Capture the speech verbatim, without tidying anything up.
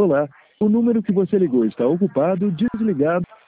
Olá, o número que você ligou está ocupado, desligado.